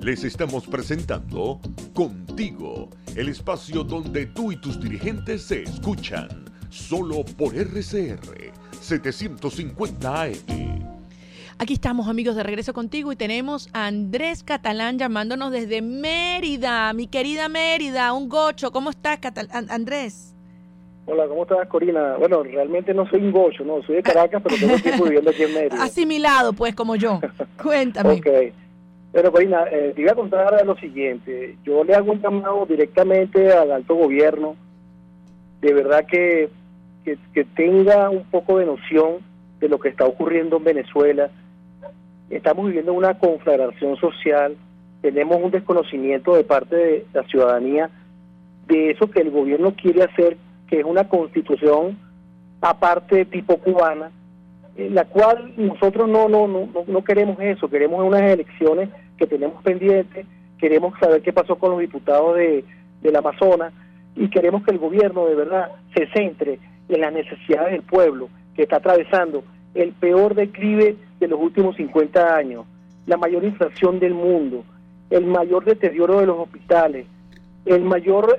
Les estamos presentando Contigo, el espacio donde tú y tus dirigentes se escuchan, solo por RCR 750 AM. Aquí estamos, amigos, de regreso contigo y tenemos a Andrés Catalán llamándonos desde Mérida. Mi querida Mérida, un gocho. ¿Cómo estás, Andrés? Hola, ¿cómo estás, Corina? Bueno, realmente no soy un gocho, no, soy de Caracas, pero tengo tiempo viviendo aquí en Mérida. Asimilado, pues, como yo. Cuéntame. Ok. Pero, Corina, te iba a contar lo siguiente. Yo le hago un llamado directamente al alto gobierno, de verdad que tenga un poco de noción de lo que está ocurriendo en Venezuela. Estamos viviendo una conflagración social, tenemos un desconocimiento de parte de la ciudadanía de eso que el gobierno quiere hacer, que es una constitución aparte tipo cubana, la cual nosotros no queremos eso, queremos unas elecciones que tenemos pendientes, queremos saber qué pasó con los diputados del Amazonas y queremos que el gobierno de verdad se centre en las necesidades del pueblo que está atravesando el peor declive de los últimos 50 años, la mayor inflación del mundo, el mayor deterioro de los hospitales, el mayor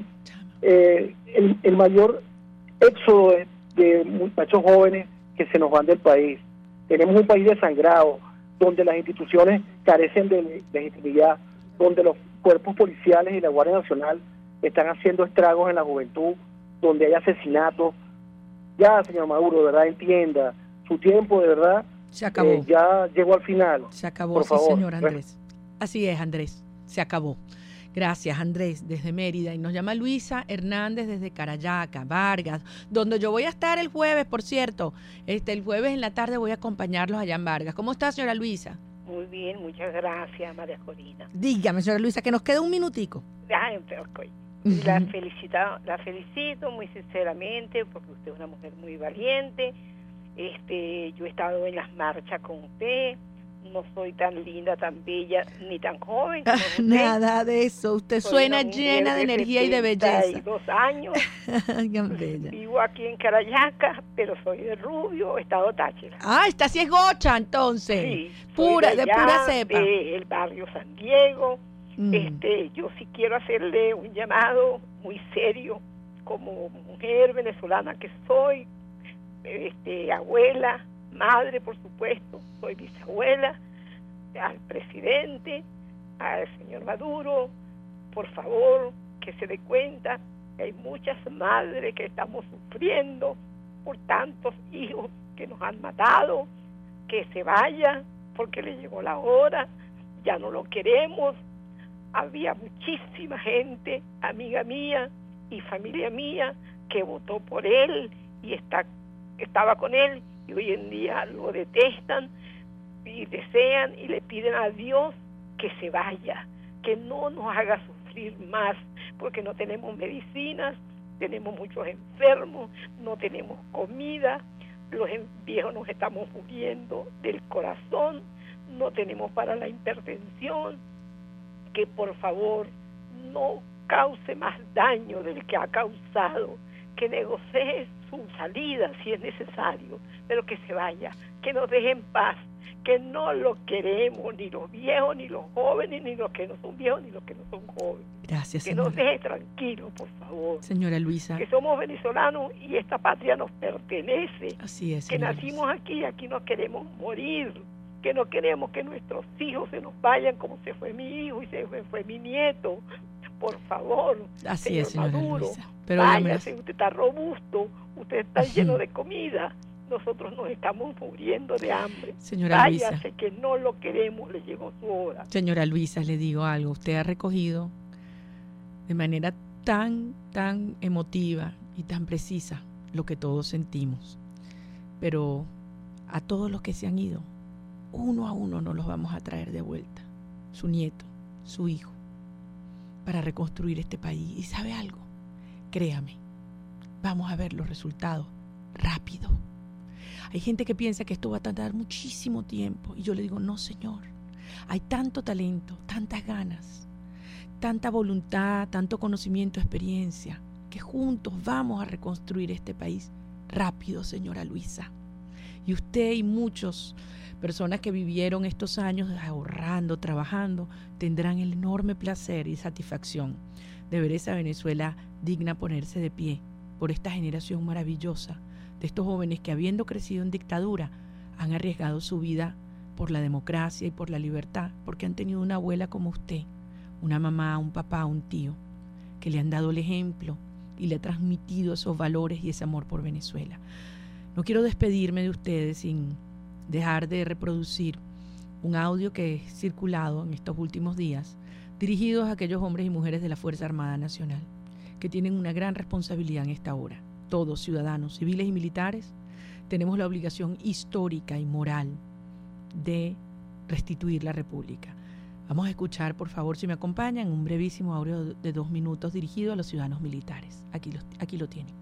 el mayor éxodo de muchachos jóvenes que se nos van del país. Tenemos un país desangrado, donde las instituciones carecen de legitimidad, donde los cuerpos policiales y la Guardia Nacional están haciendo estragos en la juventud, donde hay asesinatos. Ya, señor Maduro, de verdad, entienda, su tiempo de verdad se acabó. Ya llegó al final. Se acabó, por favor. Señor Andrés. Así es, Andrés, se acabó. Gracias, Andrés, desde Mérida. Y nos llama Luisa Hernández desde Carayaca, Vargas, donde yo voy a estar el jueves, por cierto. El jueves en la tarde voy a acompañarlos allá en Vargas. ¿Cómo está, señora Luisa? Muy bien, muchas gracias, María Corina. Dígame, señora Luisa, que nos queda un minutico. La felicito muy sinceramente, porque usted es una mujer muy valiente. Yo he estado en las marchas con usted. No soy tan linda, tan bella, ni tan joven como usted. Nada de eso. Usted suena llena de energía y de belleza. 2 años. Vivo aquí en Carayaca, pero soy de Rubio, estado Táchira. Ah, esta sí es gocha, entonces. Sí, de pura cepa. El barrio San Diego. Yo sí quiero hacerle un llamado muy serio, como mujer venezolana que soy, abuela, madre, por supuesto, soy bisabuela, al presidente, al señor Maduro, por favor, que se dé cuenta que hay muchas madres que estamos sufriendo por tantos hijos que nos han matado, que se vaya porque le llegó la hora, ya no lo queremos. Había muchísima gente, amiga mía y familia mía, que votó por él y estaba con él, y hoy en día lo detestan y desean y le piden a Dios que se vaya, que no nos haga sufrir más, porque no tenemos medicinas, tenemos muchos enfermos, no tenemos comida, los viejos nos estamos muriendo del corazón, no tenemos para la hipertensión, que por favor no cause más daño del que ha causado, que negocie su salida si es necesario, pero que se vaya, que nos deje en paz, que no lo queremos, ni los viejos, ni los jóvenes, ni los que no son viejos, ni los que no son jóvenes. Gracias, que señora. nos deje tranquilos, por favor. Señora Luisa. Que somos venezolanos y esta patria nos pertenece. Así es, que nacimos Luisa. aquí nos queremos morir, que no queremos que nuestros hijos se nos vayan como se fue mi hijo y se fue mi nieto. Por favor, así señor es, señora Maduro, Luisa. Pero váyase, usted está robusto, usted está lleno de comida, nosotros nos estamos muriendo de hambre. Señora váyase, Luisa. Que no lo queremos, le llegó su hora. Señora Luisa, le digo algo, usted ha recogido de manera tan emotiva y tan precisa lo que todos sentimos, pero a todos los que se han ido, uno a uno nos los vamos a traer de vuelta, su nieto, su hijo, para reconstruir este país. ¿Y sabe algo? Créame, vamos a ver los resultados rápido. Hay gente que piensa que esto va a tardar muchísimo tiempo, y yo le digo, no, señor, hay tanto talento, tantas ganas, tanta voluntad, tanto conocimiento, experiencia, que juntos vamos a reconstruir este país rápido, señora Luisa. Y usted y muchas personas que vivieron estos años ahorrando, trabajando, tendrán el enorme placer y satisfacción de ver esa Venezuela digna ponerse de pie por esta generación maravillosa de estos jóvenes que, habiendo crecido en dictadura, han arriesgado su vida por la democracia y por la libertad, porque han tenido una abuela como usted, una mamá, un papá, un tío, que le han dado el ejemplo y le ha transmitido esos valores y ese amor por Venezuela. No quiero despedirme de ustedes sin dejar de reproducir un audio que he circulado en estos últimos días, dirigidos a aquellos hombres y mujeres de la Fuerza Armada Nacional, que tienen una gran responsabilidad en esta hora. Todos, ciudadanos, civiles y militares, tenemos la obligación histórica y moral de restituir la República. Vamos a escuchar, por favor, si me acompañan, un brevísimo audio de 2 minutos dirigido a los ciudadanos militares. Aquí lo tienen.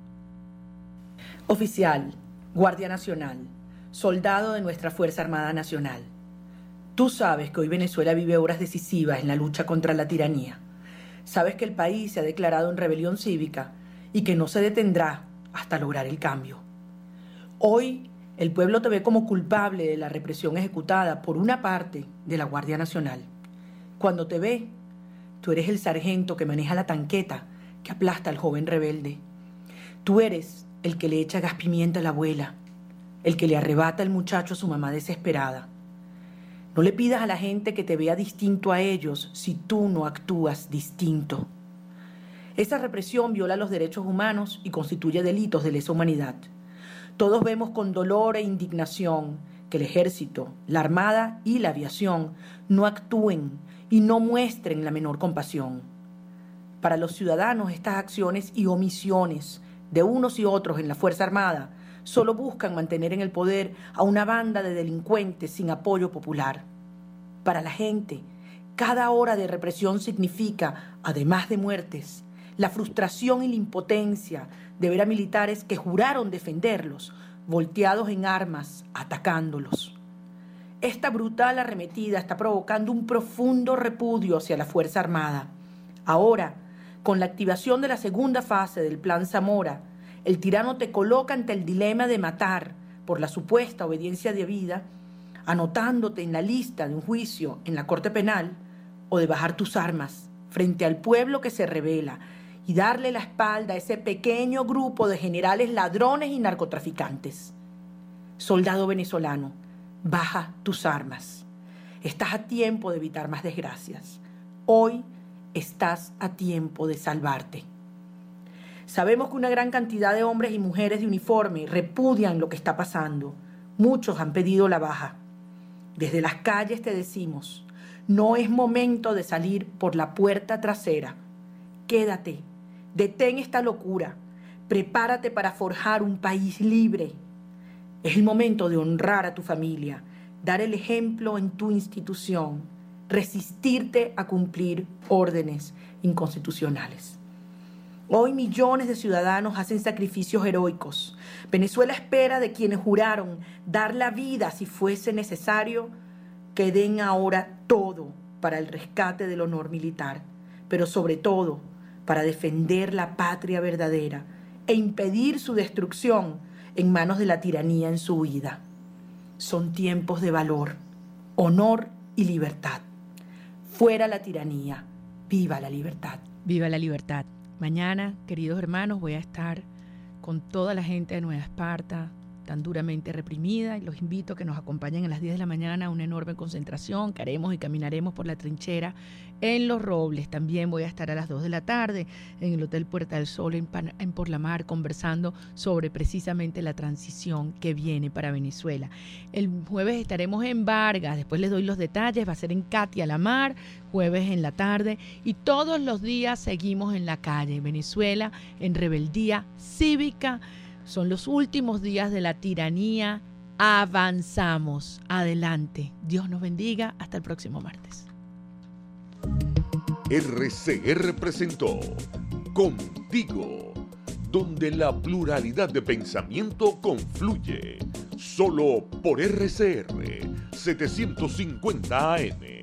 Oficial, Guardia Nacional, soldado de nuestra Fuerza Armada Nacional. Tú sabes que hoy Venezuela vive horas decisivas en la lucha contra la tiranía. Sabes que el país se ha declarado en rebelión cívica y que no se detendrá hasta lograr el cambio. Hoy el pueblo te ve como culpable de la represión ejecutada por una parte de la Guardia Nacional. Cuando te ve, tú eres el sargento que maneja la tanqueta que aplasta al joven rebelde. Tú eres el que le echa gas pimienta a la abuela, el que le arrebata el muchacho a su mamá desesperada. No le pidas a la gente que te vea distinto a ellos si tú no actúas distinto. Esa represión viola los derechos humanos y constituye delitos de lesa humanidad. Todos vemos con dolor e indignación que el ejército, la armada y la aviación no actúen y no muestren la menor compasión. Para los ciudadanos, estas acciones y omisiones de unos y otros en la Fuerza Armada solo buscan mantener en el poder a una banda de delincuentes sin apoyo popular. Para la gente, cada hora de represión significa, además de muertes, la frustración y la impotencia de ver a militares que juraron defenderlos, volteados en armas, atacándolos. Esta brutal arremetida está provocando un profundo repudio hacia la Fuerza Armada. Ahora, con la activación de la segunda fase del Plan Zamora, el tirano te coloca ante el dilema de matar por la supuesta obediencia debida, anotándote en la lista de un juicio en la Corte Penal, o de bajar tus armas frente al pueblo que se rebela y darle la espalda a ese pequeño grupo de generales ladrones y narcotraficantes. Soldado venezolano, baja tus armas. Estás a tiempo de evitar más desgracias. Hoy estás a tiempo de salvarte. Sabemos que una gran cantidad de hombres y mujeres de uniforme repudian lo que está pasando. Muchos han pedido la baja. Desde las calles te decimos, no es momento de salir por la puerta trasera. Quédate, detén esta locura, prepárate para forjar un país libre. Es el momento de honrar a tu familia, dar el ejemplo en tu institución, resistirte a cumplir órdenes inconstitucionales. Hoy millones de ciudadanos hacen sacrificios heroicos. Venezuela espera de quienes juraron dar la vida si fuese necesario, que den ahora todo para el rescate del honor militar, pero sobre todo para defender la patria verdadera e impedir su destrucción en manos de la tiranía en su huida. Son tiempos de valor, honor y libertad. Fuera la tiranía, viva la libertad. Viva la libertad. Mañana, queridos hermanos, voy a estar con toda la gente de Nueva Esparta, tan duramente reprimida, y los invito a que nos acompañen a las 10 de la mañana a una enorme concentración que haremos y caminaremos por la trinchera en Los Robles. También voy a estar a las 2 de la tarde en el Hotel Puerta del Sol en Por la Mar, conversando sobre precisamente la transición que viene para Venezuela. El jueves estaremos en Vargas, después les doy los detalles, va a ser en Katia La Mar, jueves en la tarde, y todos los días seguimos en la calle. Venezuela en rebeldía cívica. Son los últimos días de la tiranía. Avanzamos. Adelante. Dios nos bendiga. Hasta el próximo martes. RCR presentó Contigo, donde la pluralidad de pensamiento confluye. Solo por RCR 750 AM.